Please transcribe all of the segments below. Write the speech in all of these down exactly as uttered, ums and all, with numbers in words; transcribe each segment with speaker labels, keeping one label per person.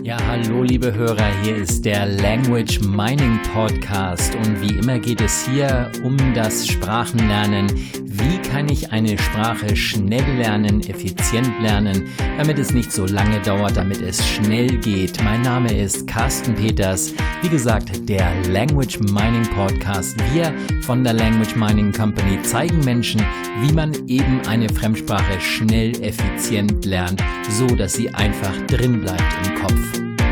Speaker 1: Ja, hallo liebe Hörer, hier ist der Language Mining Podcast und wie immer geht es hier um das Sprachenlernen. Wie kann ich eine Sprache schnell lernen, effizient lernen, damit es nicht so lange dauert, damit es schnell geht. Mein Name ist Carsten Peters, wie gesagt, der Language Mining Podcast. Wir von der Language Mining Company zeigen Menschen, wie man eben eine Fremdsprache schnell, effizient lernt, so dass sie einfach drin bleibt im Kopf.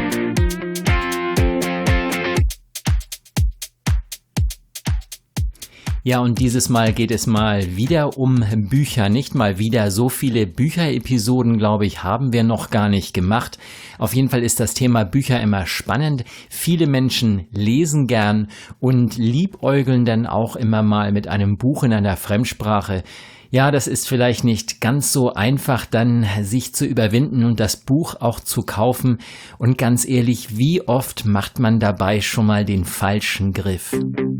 Speaker 1: Ja, und dieses Mal geht es mal wieder um Bücher, nicht mal wieder. So viele Bücherepisoden, glaube ich, haben wir noch gar nicht gemacht. Auf jeden Fall ist das Thema Bücher immer spannend. Viele Menschen lesen gern und liebäugeln dann auch immer mal mit einem Buch in einer Fremdsprache. Ja, das ist vielleicht nicht ganz so einfach, dann sich zu überwinden und das Buch auch zu kaufen. Und ganz ehrlich, wie oft macht man dabei schon mal den falschen Griff?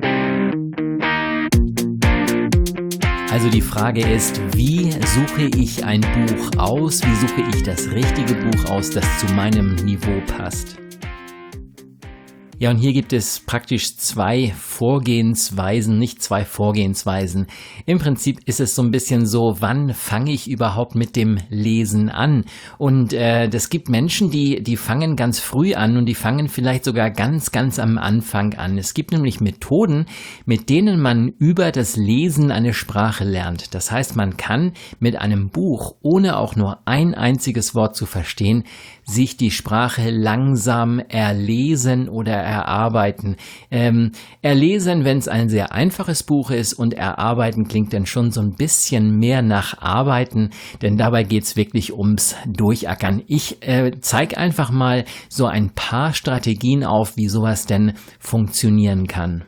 Speaker 1: Also die Frage ist, wie suche ich ein Buch aus? Wie suche ich das richtige Buch aus, das zu meinem Niveau passt? Ja, und hier gibt es praktisch zwei Vorgehensweisen, nicht zwei Vorgehensweisen. Im Prinzip ist es so ein bisschen so, wann fange ich überhaupt mit dem Lesen an? Und äh, das gibt Menschen, die die fangen ganz früh an und die fangen vielleicht sogar ganz, ganz am Anfang an. Es gibt nämlich Methoden, mit denen man über das Lesen eine Sprache lernt. Das heißt, man kann mit einem Buch, ohne auch nur ein einziges Wort zu verstehen, sich die Sprache langsam erlesen oder erarbeiten. Ähm, erlesen, wenn es ein sehr einfaches Buch ist, und erarbeiten klingt dann schon so ein bisschen mehr nach Arbeiten, denn dabei geht's wirklich ums Durchackern. Ich äh, zeige einfach mal so ein paar Strategien auf, wie sowas denn funktionieren kann.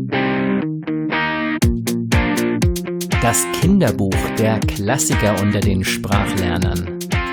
Speaker 1: Das Kinderbuch, der Klassiker unter den Sprachlernern.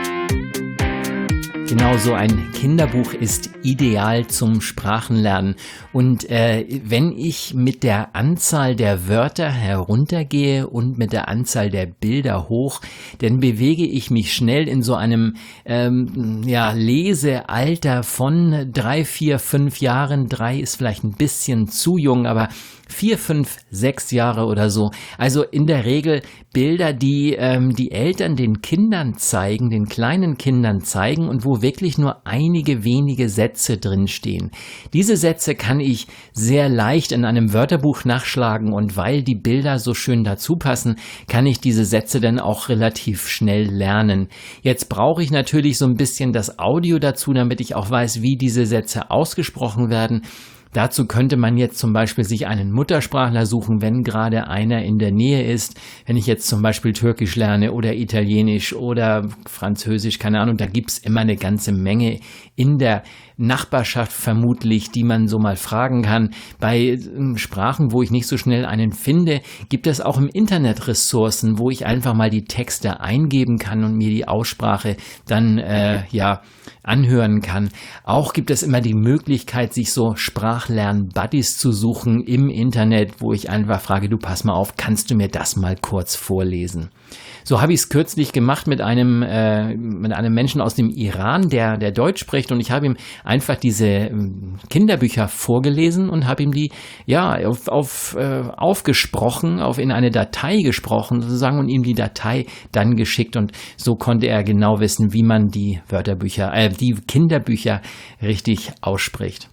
Speaker 1: Genau, so ein Kinderbuch ist ideal zum Sprachenlernen. Und äh, wenn ich mit der Anzahl der Wörter heruntergehe und mit der Anzahl der Bilder hoch, dann bewege ich mich schnell in so einem ähm, ja, Lesealter von drei, vier, fünf Jahren. Drei ist vielleicht ein bisschen zu jung, aber vier, fünf, sechs Jahre oder so. Also in der Regel Bilder, die ähm, die Eltern den Kindern zeigen, den kleinen Kindern zeigen und wo wirklich nur einige wenige Sätze drinstehen. Diese Sätze kann ich sehr leicht in einem Wörterbuch nachschlagen und weil die Bilder so schön dazu passen, kann ich diese Sätze dann auch relativ schnell lernen. Jetzt brauche ich natürlich so ein bisschen das Audio dazu, damit ich auch weiß, wie diese Sätze ausgesprochen werden. Dazu könnte man jetzt zum Beispiel sich einen Muttersprachler suchen, wenn gerade einer in der Nähe ist. Wenn ich jetzt zum Beispiel Türkisch lerne oder Italienisch oder Französisch, keine Ahnung, da gibt's immer eine ganze Menge in der Nachbarschaft vermutlich, die man so mal fragen kann. Bei Sprachen, wo ich nicht so schnell einen finde, gibt es auch im Internet Ressourcen, wo ich einfach mal die Texte eingeben kann und mir die Aussprache dann äh, ja anhören kann. Auch gibt es immer die Möglichkeit, sich so Sprachlern-Buddies zu suchen im Internet, wo ich einfach frage, du pass mal auf, kannst du mir das mal kurz vorlesen? So habe ich es kürzlich gemacht mit einem äh, mit einem Menschen aus dem Iran, der der Deutsch spricht, und ich habe ihm einfach diese äh, Kinderbücher vorgelesen und habe ihm die ja auf, auf äh, aufgesprochen, auf in eine Datei gesprochen sozusagen und ihm die Datei dann geschickt, und so konnte er genau wissen, wie man die Wörterbücher, äh, die Kinderbücher richtig ausspricht.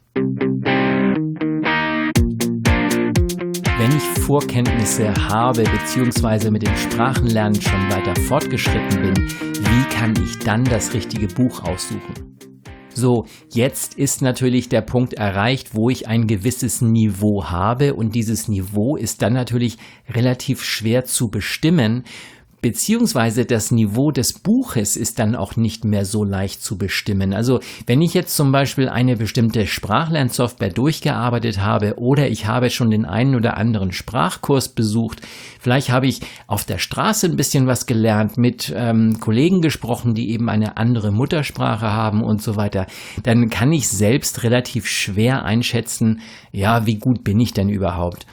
Speaker 1: Wenn ich Vorkenntnisse habe bzw. mit dem Sprachenlernen schon weiter fortgeschritten bin, wie kann ich dann das richtige Buch aussuchen? So, jetzt ist natürlich der Punkt erreicht, wo ich ein gewisses Niveau habe, und dieses Niveau ist dann natürlich relativ schwer zu bestimmen. Beziehungsweise das Niveau des Buches ist dann auch nicht mehr so leicht zu bestimmen. Also wenn ich jetzt zum Beispiel eine bestimmte Sprachlernsoftware durchgearbeitet habe oder ich habe schon den einen oder anderen Sprachkurs besucht, vielleicht habe ich auf der Straße ein bisschen was gelernt, mit ähm, Kollegen gesprochen, die eben eine andere Muttersprache haben und so weiter, dann kann ich selbst relativ schwer einschätzen, ja, wie gut bin ich denn überhaupt?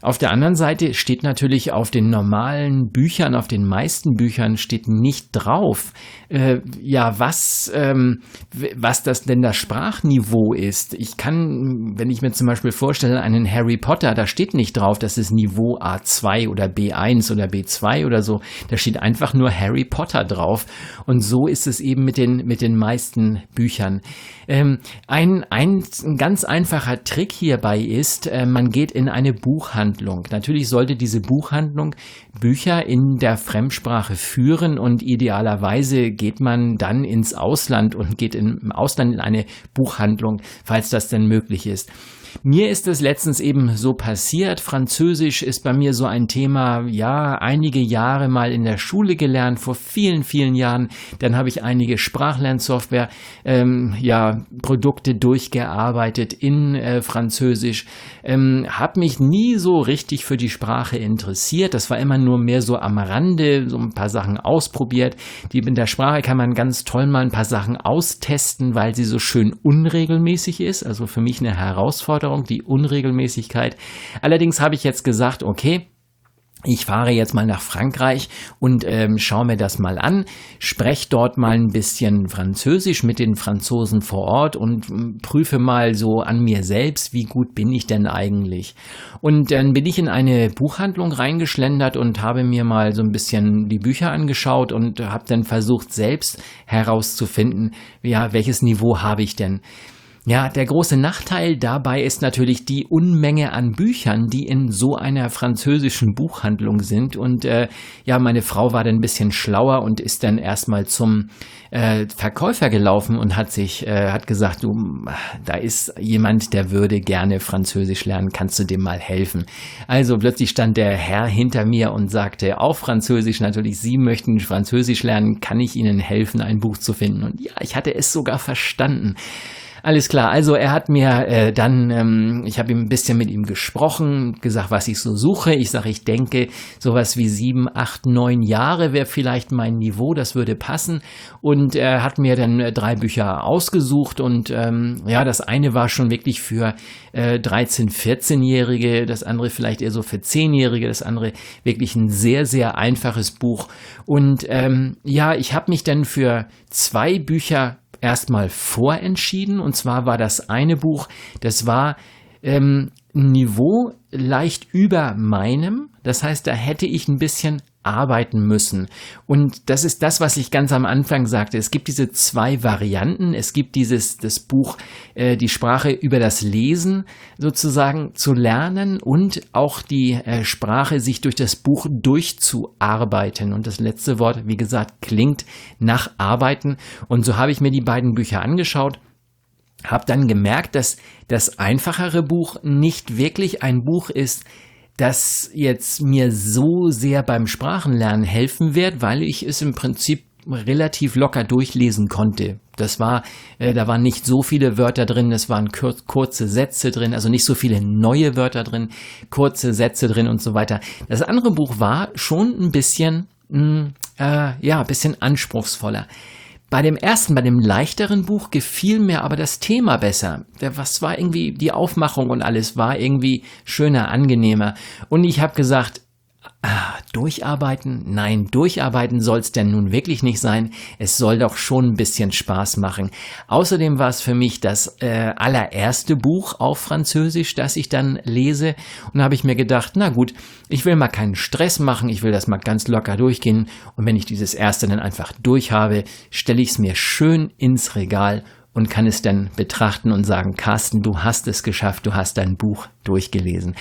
Speaker 1: Auf der anderen Seite steht natürlich auf den normalen Büchern, auf den meisten Büchern steht nicht drauf, äh, ja, was, ähm, was das denn das Sprachniveau ist. Ich kann, wenn ich mir zum Beispiel vorstelle, einen Harry Potter, da steht nicht drauf, das ist Niveau A zwei oder B eins oder B zwei oder so. Da steht einfach nur Harry Potter drauf. Und so ist es eben mit den, mit den meisten Büchern. Ähm, ein, ein, ein ganz einfacher Trick hierbei ist, äh, man geht in eine Buchhandlung. Natürlich sollte diese Buchhandlung Bücher in der Fremdsprache führen und idealerweise geht man dann ins Ausland und geht im Ausland in eine Buchhandlung, falls das denn möglich ist. Mir ist es letztens eben so passiert. Französisch ist bei mir so ein Thema, ja, einige Jahre mal in der Schule gelernt, vor vielen, vielen Jahren. Dann habe ich einige Sprachlernsoftware, ähm, ja, Produkte durchgearbeitet in äh, Französisch. Ähm, habe mich nie so richtig für die Sprache interessiert. Das war immer nur mehr so am Rande, so ein paar Sachen ausprobiert. Die, in der Sprache kann man ganz toll mal ein paar Sachen austesten, weil sie so schön unregelmäßig ist. Also für mich eine Herausforderung. Die Unregelmäßigkeit. Allerdings habe ich jetzt gesagt, okay, ich fahre jetzt mal nach Frankreich und ähm, schaue mir das mal an, spreche dort mal ein bisschen Französisch mit den Franzosen vor Ort und ähm, prüfe mal so an mir selbst, wie gut bin ich denn eigentlich. Und dann bin ich in eine Buchhandlung reingeschlendert und habe mir mal so ein bisschen die Bücher angeschaut und habe dann versucht, selbst herauszufinden, ja, welches Niveau habe ich denn. Ja, der große Nachteil dabei ist natürlich die Unmenge an Büchern, die in so einer französischen Buchhandlung sind. Und äh, ja, meine Frau war dann ein bisschen schlauer und ist dann erstmal zum äh, Verkäufer gelaufen und hat sich, äh, hat gesagt, du, da ist jemand, der würde gerne Französisch lernen, kannst du dem mal helfen? Also plötzlich stand der Herr hinter mir und sagte auf Französisch natürlich, Sie möchten Französisch lernen, kann ich Ihnen helfen, ein Buch zu finden? Und ja, ich hatte es sogar verstanden. Alles klar, also er hat mir äh, dann, ähm, ich habe ihm ein bisschen mit ihm gesprochen, gesagt, was ich so suche. Ich sage, ich denke, sowas wie sieben, acht, neun Jahre wäre vielleicht mein Niveau, das würde passen. Und er hat mir dann äh, drei Bücher ausgesucht und ähm, ja, das eine war schon wirklich für äh, dreizehn-, vierzehnjährige, das andere vielleicht eher so für zehnjährige, das andere wirklich ein sehr, sehr einfaches Buch. Und ähm, ja, ich habe mich dann für zwei Bücher erstmal vorentschieden, und zwar war das eine Buch, das war ähm, Niveau leicht über meinem, das heißt, da hätte ich ein bisschen arbeiten müssen. Und das ist das, was ich ganz am Anfang sagte. Es gibt diese zwei Varianten. Es gibt dieses, das Buch, äh, die Sprache über das Lesen sozusagen zu lernen und auch die äh, Sprache sich durch das Buch durchzuarbeiten. Und das letzte Wort, wie gesagt, klingt nach Arbeiten. Und so habe ich mir die beiden Bücher angeschaut. Habe dann gemerkt, dass das einfachere Buch nicht wirklich ein Buch ist, das jetzt mir so sehr beim Sprachenlernen helfen wird, weil ich es im Prinzip relativ locker durchlesen konnte. Das war, äh, da waren nicht so viele Wörter drin, es waren kur- kurze Sätze drin, also nicht so viele neue Wörter drin, kurze Sätze drin und so weiter. Das andere Buch war schon ein bisschen, mh, äh, ja, ein bisschen anspruchsvoller. Bei dem ersten, bei dem leichteren Buch gefiel mir aber das Thema besser. Was war irgendwie, die Aufmachung und alles war irgendwie schöner, angenehmer. Und ich habe gesagt, ah, durcharbeiten? Nein, durcharbeiten soll es denn nun wirklich nicht sein. Es soll doch schon ein bisschen Spaß machen. Außerdem war es für mich das äh, allererste Buch auf Französisch, das ich dann lese. Und da habe ich mir gedacht, na gut, ich will mal keinen Stress machen, ich will das mal ganz locker durchgehen. Und wenn ich dieses erste dann einfach durch habe, stelle ich es mir schön ins Regal und kann es dann betrachten und sagen, Carsten, du hast es geschafft, du hast dein Buch durchgelesen.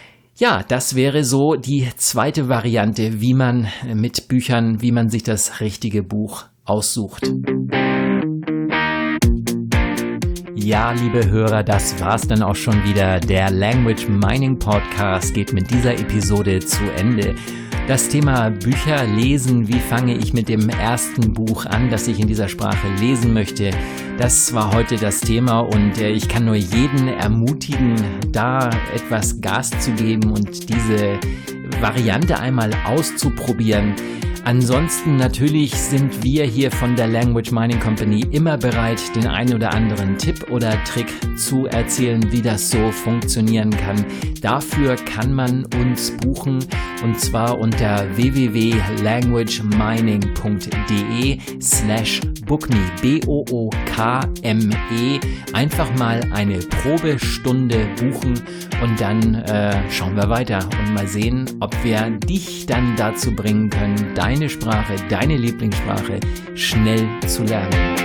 Speaker 1: Ja, das wäre so die zweite Variante, wie man mit Büchern, wie man sich das richtige Buch aussucht. Ja, liebe Hörer, das war's dann auch schon wieder. Der Language Mining Podcast geht mit dieser Episode zu Ende. Das Thema Bücher lesen, wie fange ich mit dem ersten Buch an, das ich in dieser Sprache lesen möchte, das war heute das Thema und äh, ich kann nur jeden ermutigen, da etwas Gas zu geben und diese Variante einmal auszuprobieren. Ansonsten natürlich sind wir hier von der Language Mining Company immer bereit, den einen oder anderen Tipp oder Trick zu erzählen, wie das so funktionieren kann. Dafür kann man uns buchen und zwar unter w w w punkt language mining punkt d e slash bookme, B O O K M E. Einfach mal eine Probestunde buchen und dann äh, schauen wir weiter und mal sehen, ob wir dich dann dazu bringen können, deine Sprache, deine Lieblingssprache schnell zu lernen.